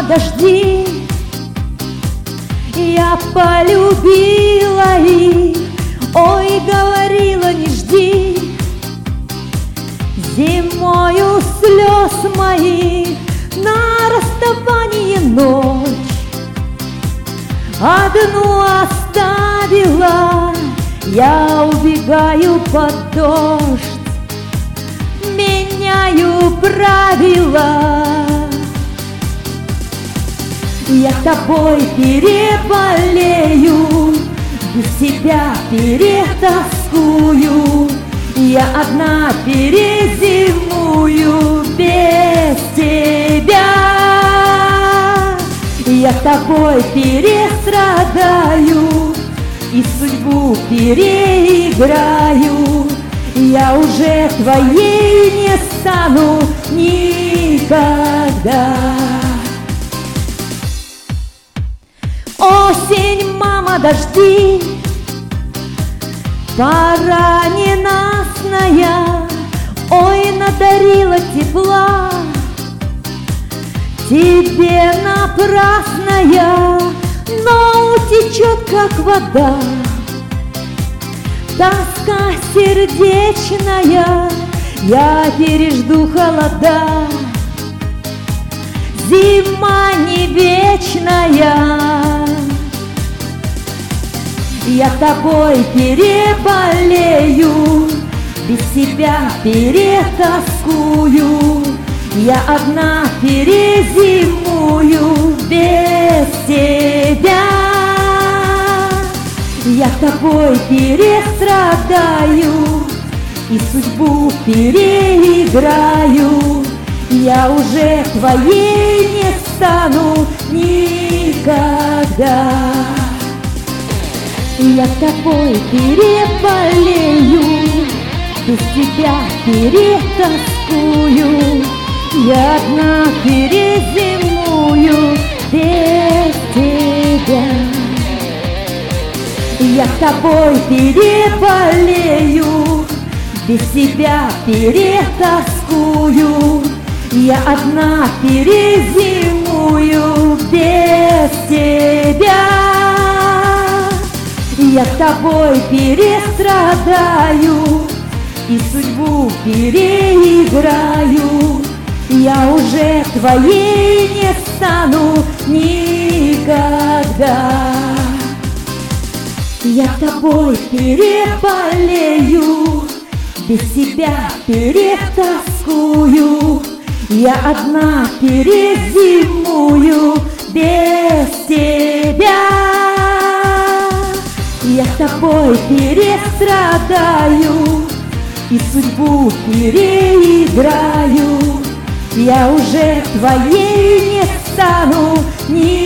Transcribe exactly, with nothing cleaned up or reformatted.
дожди, я полюбила их. Ой, говорила, не жди зимою слез моих на расставание ночь. Одну оставила, я убегаю под дождь, меняю правила. Я тобой переболею, без тебя перетоскую, я одна перезимую без тебя. Я тобой перестрадаю и судьбу переиграю, я уже твоей не стану никогда. Осень, мама, дожди, пора ненастная, ой, надарила тепла. Тебе напрасная, но утечет, как вода. Тоска сердечная, я пережду холода. Зима не вечная, я тобой переболею, без тебя перетоскую, я одна перезимую без тебя. Я тобой перестрадаю и судьбу переиграю, я уже твоей не стану никогда. Я тобой переболею, без тебя перетоскую, я одна перезимую без тебя. Я тобой переболею, без тебя перетоскую, я одна перезимую без тебя. Я тобой перестрадаю и судьбу переиграю, я уже твоей не стану никогда. Я тобой переболею, без тебя перетоскую, я одна перезимую без тебя. Я тобой перестрадаю и судьбу переиграю, я уже твоей не стану никогда.